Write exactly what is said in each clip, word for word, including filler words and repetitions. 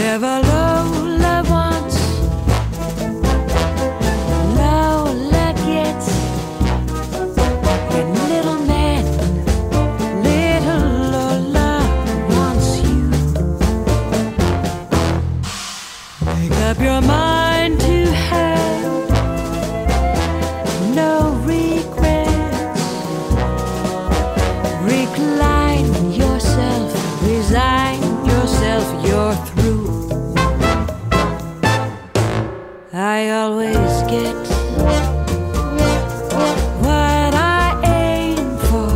Whatever Lola wants, Lola gets. And little man, little Lola wants you. Make up your mind to have no regrets. Recline yourself, resign yourself, you're through. I always get what I aim for,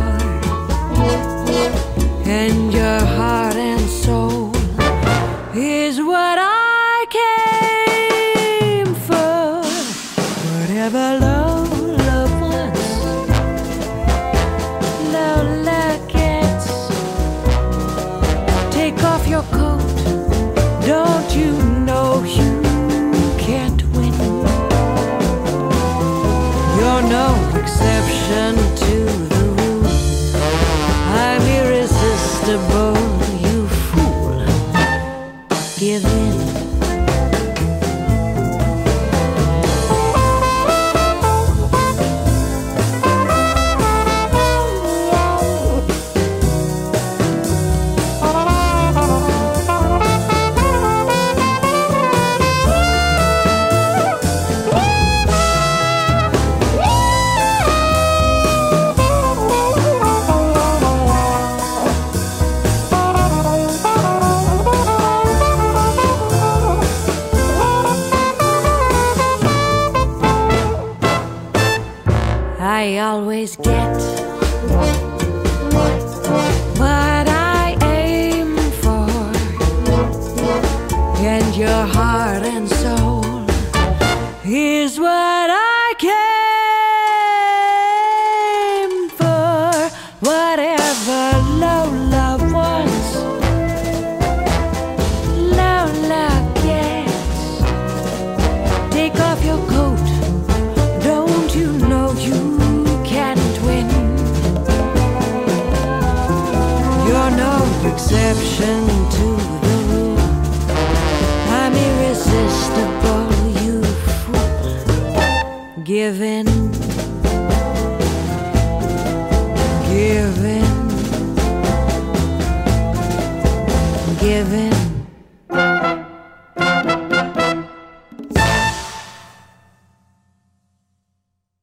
and your heart and soul is what I came for. Whatever Lola wants, Lola gets. Take off your coat, don't you know you can't win? You're no exception to the rule. I'm irresistible, you fool. Give in. I always get what I aim for, and your heart and soul is what I came for. Whatever Lola wants, Lola gets. Take off your coat, don't you know you can't win? You're no exception